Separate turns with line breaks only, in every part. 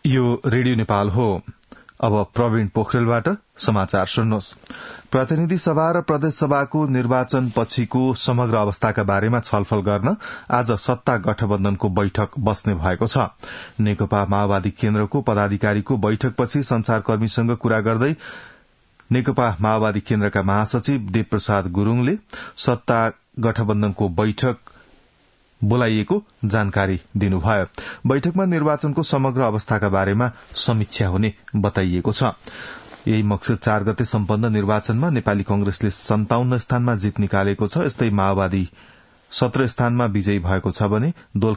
यो रेडियो नेपाल हो। अब प्रवीण पोखरेलबाट समाचार सुन्नुहोस्। प्रतिनिधि सभा र प्रदेश सभाको निर्वाचन पछिको समग्र अवस्थाका बारेमा छलफल गर्न आज सत्ता गठबन्धनको बैठक बस्ने भएको छ। नेकपा माओवादी केन्द्रको पदाधिकारीको बैठकपछि संचारकर्मीसँग कुरा गर्दै नेकपा माओवादी केन्द्रका महासचिव देवप्रसाद गुरूङले सत्ता गठबन्धनको बैठक बोलाइएको जानकारी दिनुभयो। बैठकमा निर्वाचनको समग्र अवस्थाका बारेमा समीक्षा हुने बताइएको छ। यही मक्सिर 4 गते सम्पन्न निर्वाचनमा नेपाली कांग्रेसले 57 स्थानमा जित निकालेको छ। यस्तै माओवादी 17 स्थानमा विजयी भएको छ भने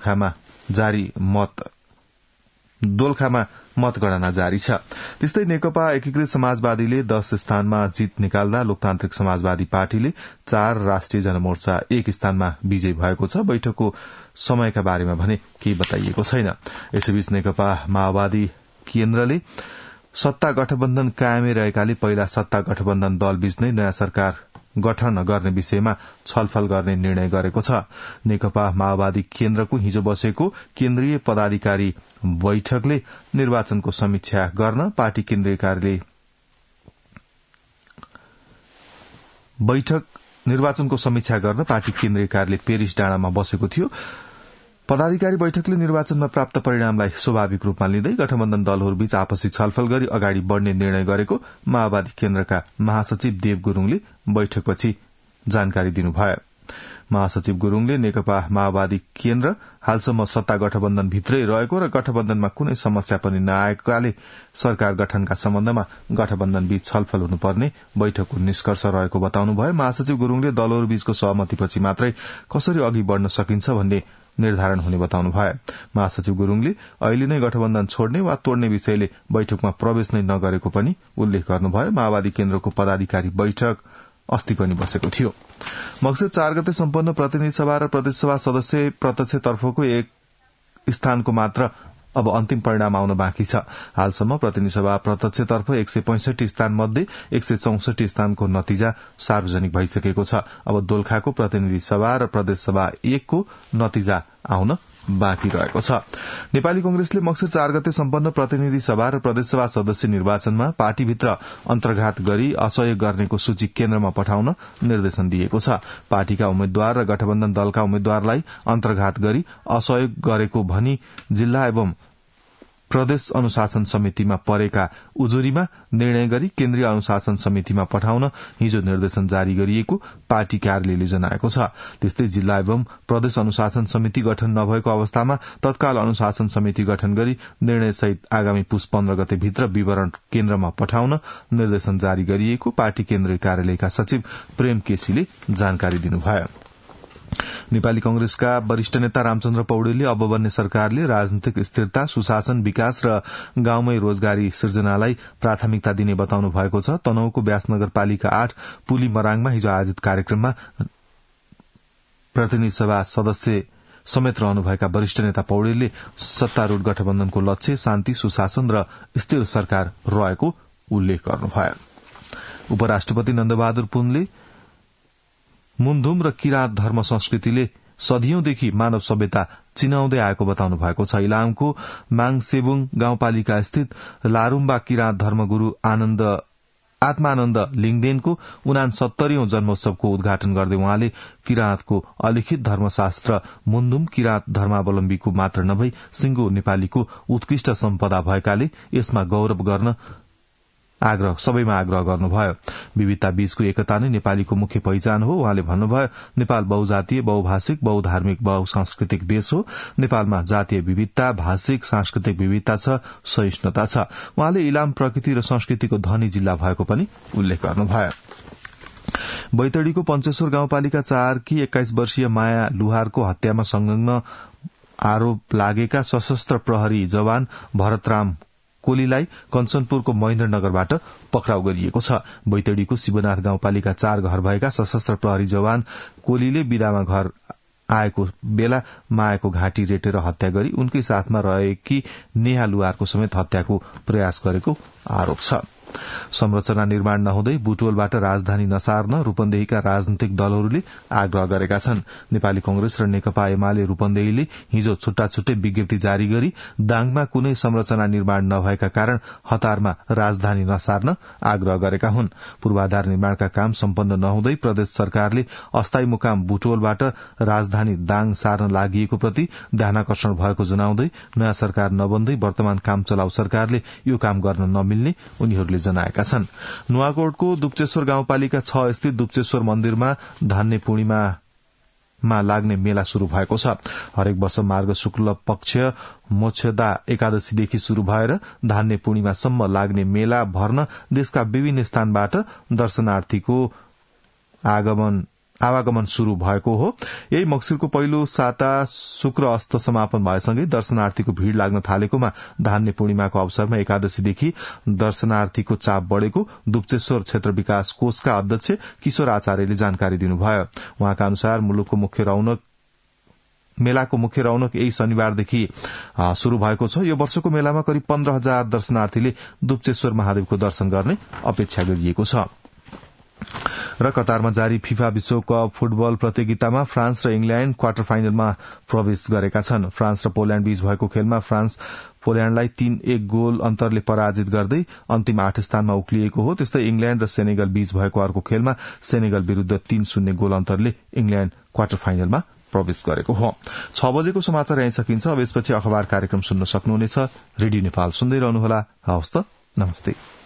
दोलखामा मतगणना जारी छ। त्यस्तै नेकपा एकीकृत समाजवादीले 10 स्थानमा जित निकाल्दा लोकतान्त्रिक समाजवादी पार्टीले 4, राष्ट्रिय जनमोर्चा 1 स्थानमा विजयी भएको छ। बैठकको समयका बारेमा भने केही बताइएको छैन। यसैबीच नेकपा माओवादी केन्द्रले सत्ता गठबन्धन कायमै रहेकाले पहिला सत्ता गठबन्धन दलबीच नै नयाँ सरकार गठन गर्ने विषयमा छलफल गर्ने निर्णय गरेको छ। नेकपा माओवादी केन्द्रको हिजो बसेको केन्द्रीय पदाधिकारी बैठकले निर्वाचनको समीक्षा गर्न पार्टी केन्द्रीय कार्यालय पेरिस डाँडामा बसेको थियो। पदाधिकारी बैठकले निर्वाचनमा प्राप्त परिणामलाई स्वाभाविक रूपमा लिँदै गठबन्धन दलहरूबीच आपसी छलफल गरी अगाडि बढ़ने निर्णय गरेको माओवादी केन्द्रका महासचिव देव गुरूङले बैठकपछि जानकारी दिनुभयो। महासचिव गुरूङले नेकपा माओवादी केन्द्र हालसम्म सत्ता गठबन्धन भित्रै रहेको र गठबन्धनमा कुनै समस्या पनि नआएकाले सरकार गठनका सम्बन्धमा गठबन्धनबीच छलफल हुनुपर्ने बैठकको निष्कर्ष रहेको बताउनुभयो। महासचिव गुरूङले दलहरूबीचको सहमतिपछि मात्रै कसरी अघि बढ़न सकिन्छ भन्ने निर्धारण हुने बताउनुभयो। महासचिव गुरूङले अहिले नै गठबन्धन छोड्ने वा तोड्ने विषयले बैठकमा प्रवेश नै नगरेको पनि उल्लेख गर्नुभयो। माओवादी केन्द्रको पदाधिकारी बैठक अस्ति पनि बसेको थियो। मक्सिर 4 गते सम्पन्न प्रतिनिधि सभा र प्रदेश सभा सदस्य प्रत्यक्षतर्फको 1 स्थानको मात्र अब अन्तिम परिणाम आउन बाँकी छ। हालसम्म प्रतिनिधि सभा प्रत्यक्षतर्फ 165 स्थान मध्ये 164 स्थानको नतिजा सार्वजनिक भइसकेको छ। अब दोलखाको प्रतिनिधि सभा र प्रदेश सभा 1 को नतिजा आउन बाँकी रहेको छ। नेपाली कांग्रेसले मक्सिर 4 गते सम्पन्न प्रतिनिधि सभा र प्रदेश सभा सदस्य निर्वाचनमा पार्टीभित्र अन्तर्घात गरी असहयोग गर्नेको सूची केन्द्रमा पठाउन निर्देशन दिएको छ। पार्टीका उम्मेद्वार र गठबन्धन दलका उम्मेद्वारलाई अन्तर्घात गरी असहयोग गरेको भनी जिल्ला एवं प्रदेश अनुशासन समितिमा परेका उजुरीमा निर्णय गरी केन्द्रीय अनुशासन समितिमा पठाउन हिजो निर्देशन जारी गरिएको पार्टी कार्यालयले जनाएको छ। त्यस्तै जिल्ला एवं प्रदेश अनुशासन समिति गठन नभएको अवस्थामा तत्काल अनुशासन समिति गठन गरी निर्णयसहित आगामी पुष 15 गते भित्र विवरण केन्द्रमा पठाउन निर्देशन जारी गरिएको पार्टी केन्द्रीय कार्यालयका सचिव प्रेम केसीले जानकारी दिनुभयो। नेपाली कांग्रेसका वरिष्ठ नेता रामचन्द्र पौडेलले अब बन्ने सरकारले राजनीतिक स्थिरता, सुशासन, विकास र गाउँमै रोजगारी सृजनालाई प्राथमिकता दिने बताउनु भएको छ। तनहुँको व्यास नगरपालिका 8 पुली मराङमा हिजो आयोजित कार्यक्रममा प्रतिनिधि सभा सदस्य समेत रहनुभएका वरिष्ठ नेता पौडेलले सत्तारूढ़ गठबन्धनको लक्ष्य शान्ति, सुशासन र स्थिर सरकार रहेको उल्लेख गर्नुभयो। उपराष्ट्रपति नन्दबहादुर पुनले मुन्धुम र किराँत धर्म संस्कृतिले सदियौंदेखि मानव सभ्यता चिनाउँदै आएको बताउनु भएको छ। इलामको माङसेबुङ गाउँपालिका स्थित लारुम्बा किराँत धर्मगुरू आत्मानन्द लिङदेनको 69औं जन्मोत्सवको उद्घाटन गर्दै उहाँले किराँतको अलिखित धर्मशास्त्र मुन्धुम किराँत धर्मावलम्बीको मात्र नभई सिंगो नेपालीको उत्कृष्ट सम्पदा भएकाले यसमा गौरव गर्न सबैमा आग्रह गर्नुभयो। विविधता बीचको एकता नै नेपालीको मुख्य पहिचान हो। उहाँले भन्नुभयो, नेपाल बहुजातीय, बहुभाषिक, बहुधार्मिक, बहुसांस्कृतिक देश हो। नेपालमा जातीय विविधता, भाषिक, सांस्कृतिक विविधता छ, सहिष्णुता छ। उहाँले इलाम प्रकृति र संस्कृतिको धनी जिल्ला भएको पनि उल्लेख गर्नुभयो। बैतडीको पञ्चेश्वर गाउँपालिका 4 की 21 वर्षीय माया लुहारको हत्यामा संलग्न आरोप लागेका सशस्त्र प्रहरी जवान भरतराम कोलीलाई कञ्चनपुरको महेन्द्रनगरबाट पक्राउ गरिएको छ। बैतडीको शिवनाथ गाउँपालिका 4 घर भएका सशस्त्र प्रहरी जवान कोलीले बिदामा घर आएको बेला मायाको घाँटी रेटेर हत्या गरी उनकै साथमा रहेकी नेहा लुहारको समेत हत्याको प्रयास गरेको आरोप छ। संरचना निर्माण नहुँदै बुटवलबाट राजधानी नसार्न रूपन्देहीका राजनीतिक दलहरूले आग्रह गरेका छन्। नेपाली कांग्रेस र नेकपा एमाले रूपन्देहीले हिजो छुट्टा छुट्टै विज्ञप्ति जारी गरी दाङमा कुनै संरचना निर्माण नभएका कारण हतारमा राजधानी नसार्न आग्रह गरेका हुन्। पूर्वाधार निर्माणका काम सम्पन्न नहुँदै प्रदेश सरकारले अस्थायी मुकाम बुटवलबाट राजधानी दाङ सार्न लागि प्रति ध्यानाकर्षण भएको जनाउँदै नयाँ सरकार नबन्दै वर्तमान काम चलाउ सरकारले यो काम गर्न नमिल्ने उनीहरूले जनाएका छन्। नुवाकोटको दुप्चेश्वर गाउँपालिका 6 स्थित दुप्चेश्वर मन्दिरमा धान्य पूर्णिमामा लाग्ने मेला शुरू भएको छ। हरेक वर्ष मार्ग शुक्ल पक्ष मोक्षदा एकादशीदेखि शुरू भएर धान्य पूर्णिमासम्म लाग्ने मेला भर्न देशका विभिन्न स्थानबाट दर्शनार्थीको आवागमन शुरू भएको हो। यही मक्सिरको पहिलो साता शुक्र अस्त समापन भएसँगै दर्शनार्थीको भीड़ लाग्न थालेकोमा धान्य पूर्णिमाको अवसरमा एकादशीदेखि दर्शनार्थीको चाप बढ़ेको दुप्चेश्वर क्षेत्र विकास कोषका अध्यक्ष किशोर आचार्यले जानकारी दिनुभयो। उहाँका अनुसार मेलाको मुख्य रौनक यही शनिबारदेखि शुरू भएको छ। यो वर्षको मेलामा करिब 15,000 दर्शनार्थीले दुप्चेश्वर महादेवको दर्शन गर्ने अपेक्षा गरिएको छ। र कतारमा जारी फिफा विश्वकप फुटबल प्रतियोगितामा फ्रान्स र इंग्ल्याण्ड क्वार्टर फाइनलमा प्रवेश गरेका छन्। फ्रान्स र पोल्याण्ड बीच भएको खेलमा फ्रान्स पोल्याण्डलाई 3-1 गोल अन्तरले पराजित गर्दै अन्तिम 8 स्थानमा उक्लिएको हो। त्यस्तै इंग्ल्याण्ड र सेनेगल बीच भएको अर्को खेलमा सेनेगल विरूद्ध 3-0 गोल अन्तरले इंग्ल्याण्ड क्वार्टर फाइनलमा प्रवेश गरेको हो। 6 बजेको समाचार यही सकिन्छ। अब यसपछि अखबार कार्यक्रम सुन्न सक्नुहुनेछ। रेडियो नेपाल सुन्दै रहनुहोला। हवस् त, नमस्ते।